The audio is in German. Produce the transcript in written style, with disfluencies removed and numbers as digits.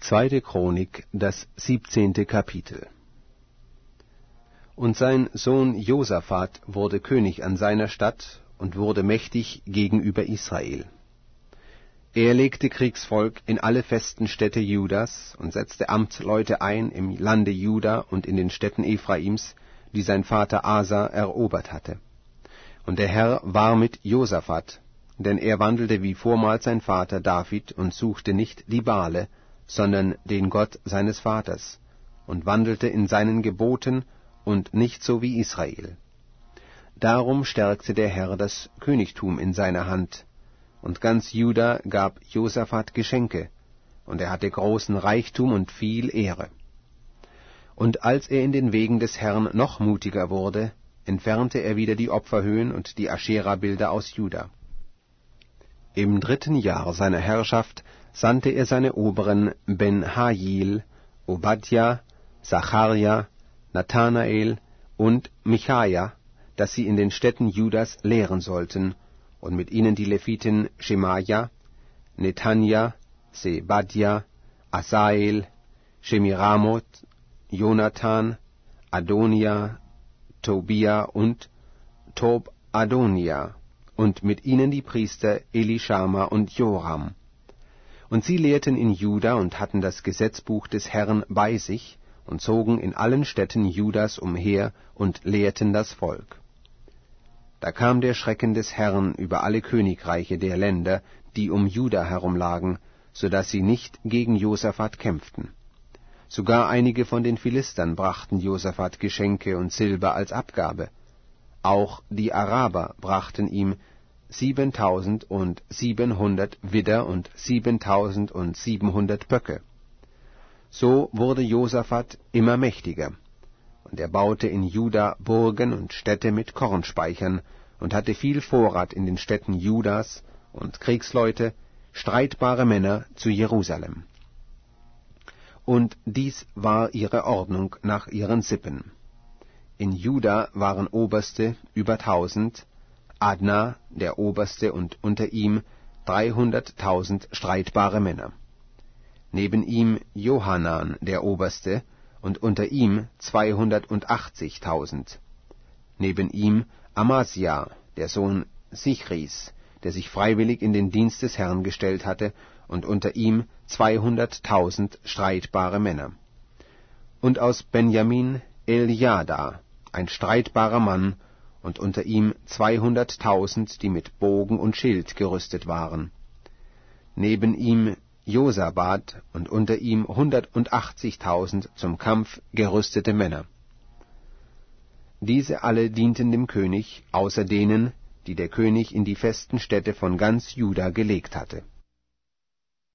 2. Chronik, das 17. Kapitel. Und sein Sohn Josaphat wurde König an seiner Stadt und wurde mächtig gegenüber Israel. Er legte Kriegsvolk in alle festen Städte Judas und setzte Amtsleute ein im Lande Juda und in den Städten Ephraims, die sein Vater Asa erobert hatte. Und der Herr war mit Josaphat, denn er wandelte wie vormals sein Vater David und suchte nicht die Baale, sondern den Gott seines Vaters, und wandelte in seinen Geboten und nicht so wie Israel. Darum stärkte der Herr das Königtum in seiner Hand, und ganz Juda gab Josaphat Geschenke, und er hatte großen Reichtum und viel Ehre. Und als er in den Wegen des Herrn noch mutiger wurde, entfernte er wieder die Opferhöhen und die Aschera-Bilder aus Juda. Im 3. Jahr seiner Herrschaft sandte er seine Oberen Ben-Hajil, Obadja, Zacharja, Nathanael und Michaja, dass sie in den Städten Judas lehren sollten, und mit ihnen die Leviten Schemaja, Netanja, Sebadja, Asael, Shemiramoth, Jonathan, Adonia, Tobia und Tob-Adonia, und mit ihnen die Priester Elishama und Joram. Und sie lehrten in Juda und hatten das Gesetzbuch des Herrn bei sich und zogen in allen Städten Judas umher und lehrten das Volk. Da kam der Schrecken des Herrn über alle Königreiche der Länder, die um Juda herumlagen, so dass sie nicht gegen Josaphat kämpften. Sogar einige von den Philistern brachten Josaphat Geschenke und Silber als Abgabe. Auch die Araber brachten ihm 7.700 Widder und 7.700 Böcke. So wurde Josaphat immer mächtiger, und er baute in Juda Burgen und Städte mit Kornspeichern und hatte viel Vorrat in den Städten Judas und Kriegsleute, streitbare Männer zu Jerusalem. Und dies war ihre Ordnung nach ihren Sippen. In Juda waren Oberste über 1000, Adna der Oberste und unter ihm 300.000 streitbare Männer. Neben ihm Johanan der Oberste und unter ihm 280.000. Neben ihm Amasja, der Sohn Sichris, der sich freiwillig in den Dienst des Herrn gestellt hatte, und unter ihm 200.000 streitbare Männer. Und aus Benjamin Eljada, ein streitbarer Mann, und unter ihm 200.000, die mit Bogen und Schild gerüstet waren. Neben ihm Josabad und unter ihm 180.000 zum Kampf gerüstete Männer. Diese alle dienten dem König, außer denen, die der König in die festen Städte von ganz Juda gelegt hatte.